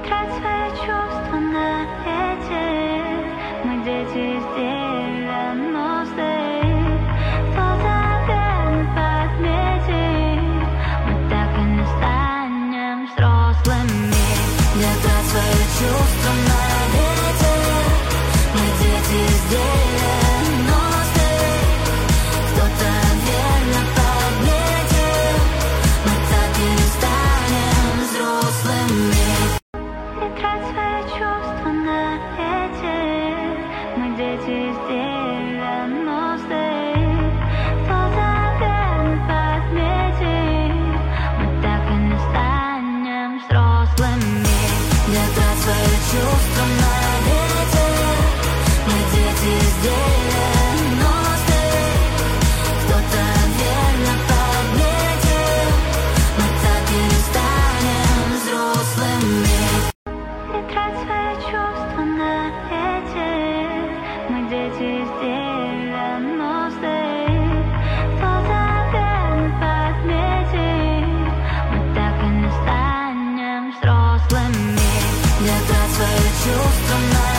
трать свои чувства на ветер. Мы дети из 90-х. Кто-то верно подметит, мы так и не станем взрослыми. Не трать свои чувства на ветер. Мы дети из 90-х. Кто-то верно подметит, мы так и не станем взрослыми. Не трать свои чувства на ветер. Мы дети из 90-х. Кто-то верно подметит, мы так и не станем взрослыми. Не трать свои чувства на ветер. Мы дети из 90-х. Кто-то верно подметит, мы так и не станем взрослыми. Не трать свои чувства на ветер. Мы дети из 90-х. Кто-то верно подметит, мы так и не станем взрослыми. Не трать свои чувства на